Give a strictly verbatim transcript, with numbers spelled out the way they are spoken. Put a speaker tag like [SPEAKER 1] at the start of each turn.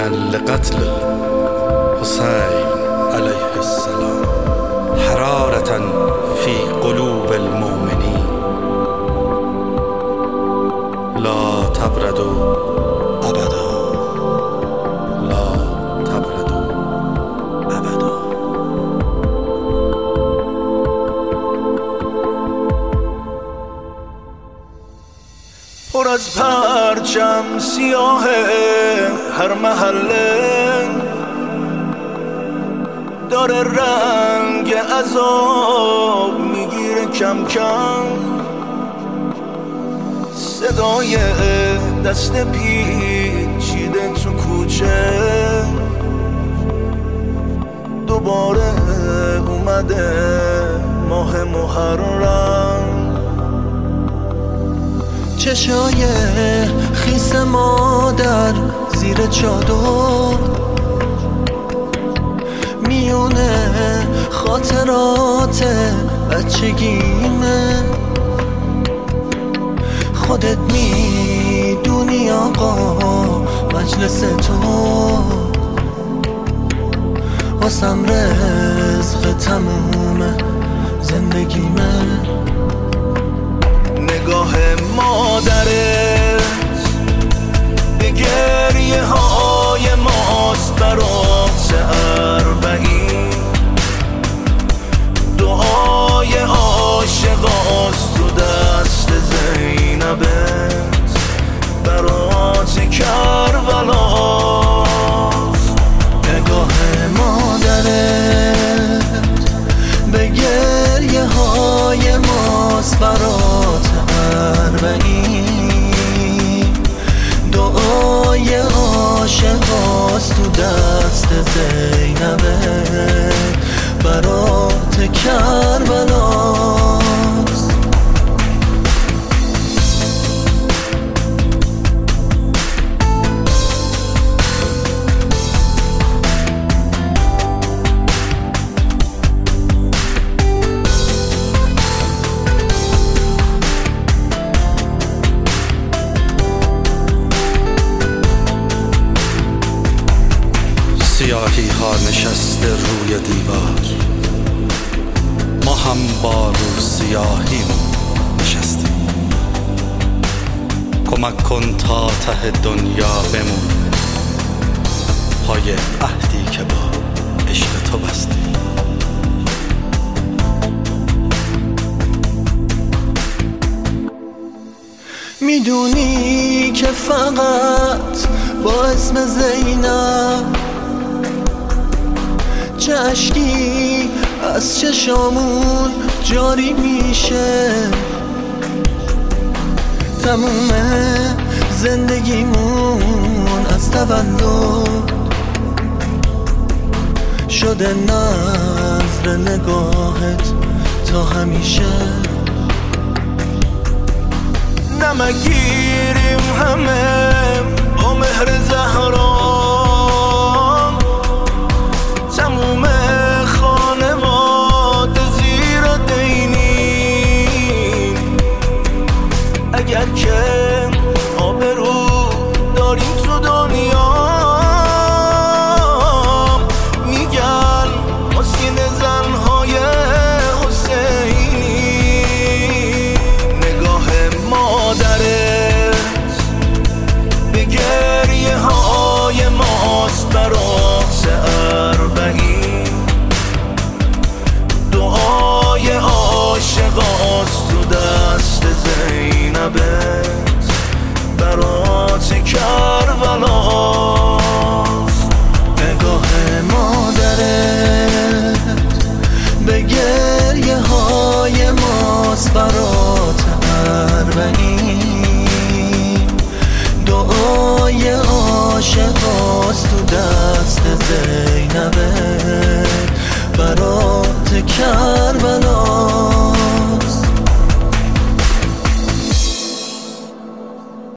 [SPEAKER 1] لقتل الحسين عليه السلام حرارة في قلوب المؤمنين لا تبردوا أبدا لا تبردوا أبدا.
[SPEAKER 2] پر از پرچم سیاه هر محله داره رنگ عذاب میگیره کم کم، صدای دست پیچیده تو کوچه دوباره اومده ماه محرم.
[SPEAKER 3] چشای خیس مادر زیر چادر میونه خاطرات بچگیمه، خودت میدونی آقا مجلس تو واسم رزق تموم زندگیمه.
[SPEAKER 2] نگاه مادرت به گریه های ماست برات اربعین، دعای عاشقاست تو دست زینبت برات کربلاست.
[SPEAKER 3] نگاه مادرت به گریه های ماست برات اربعین، دعای عاشقاست تو دست زینبت برات کربلاست.
[SPEAKER 1] سیاهی ها نشسته روی دیوار، ما هم با رو سیاهی نشستیم. کمک کن تا ته دنیا بمون پای عهدی که با عشق تو بستیم.
[SPEAKER 3] میدونی که فقط با اسم زینب چه اشکی از چشامون جاری میشه، تموم زندگیمون از تولد شده نظر نگاهت تا همیشه.
[SPEAKER 2] نمگیریم همه با مهر زهرا، تموم خانواده زیر دینیم، اگر که آبرو داریم تو دنیا میگن حسین زنهای حسینی. نگاه مادرت به گریه های ماست برات اربعین، دعای عاشقاست تو دست زینبت برات کربلاست.
[SPEAKER 3] نگاه مادرت به گریه های ماست برات اربعین، دعای عاشقاست تو دست زینبت برات